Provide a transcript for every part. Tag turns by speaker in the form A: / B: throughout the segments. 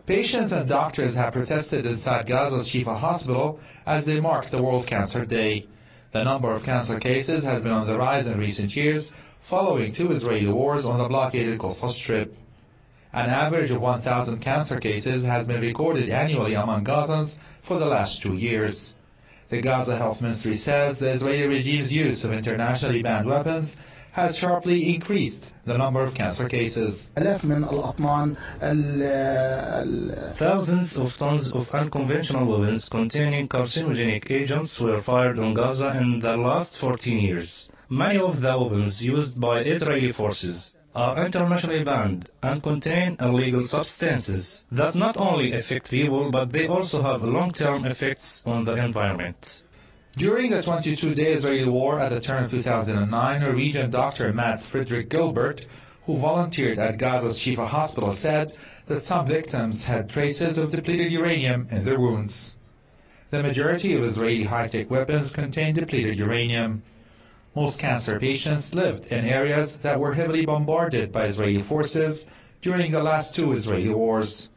A: Patients and doctors have protested inside Gaza's Shifa hospital as they marked the World Cancer Day. The number of cancer cases has been on the rise in recent years, following 2 Israeli wars on the blockaded Gaza Strip. An average of 1,000 cancer cases has been recorded annually among Gazans for the last 2 years. The Gaza Health Ministry says the Israeli regime's use of internationally banned weapons has sharply increased the number of cancer cases.
B: Thousands of tons of unconventional weapons containing carcinogenic agents were fired on Gaza in the last 14 years. Many of the weapons used by Israeli forces are internationally banned and contain illegal substances that not only affect people, but they also have long-term effects on the environment.
A: During the 22-day Israeli war at the turn of 2009, Norwegian doctor Mads Fredrik Gilbert, who volunteered at Gaza's Shifa hospital, said that some victims had traces of depleted uranium in their wounds. The majority of Israeli high-tech weapons contained depleted uranium. Most cancer patients lived in areas that were heavily bombarded by Israeli forces during the last 2 Israeli wars.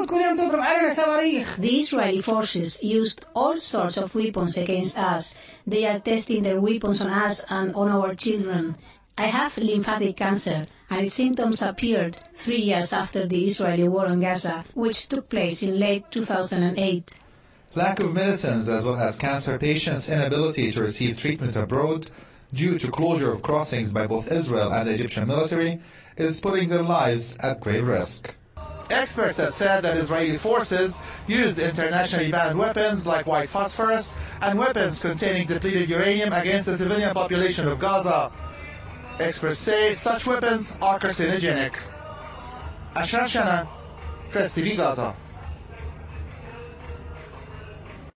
C: The Israeli forces used all sorts of weapons against us. They are testing their weapons on us and on our children. I have lymphatic cancer, and its symptoms appeared 3 years after the Israeli war on Gaza, which took place in late 2008.
A: Lack of medicines, as well as cancer patients' inability to receive treatment abroad due to closure of crossings by both Israel and the Egyptian military, is putting their lives at grave risk. Experts have said that Israeli forces used internationally banned weapons like white phosphorus and weapons containing depleted uranium against the civilian population of Gaza. Experts say such weapons are carcinogenic. Ashraf Shana, Press TV Gaza.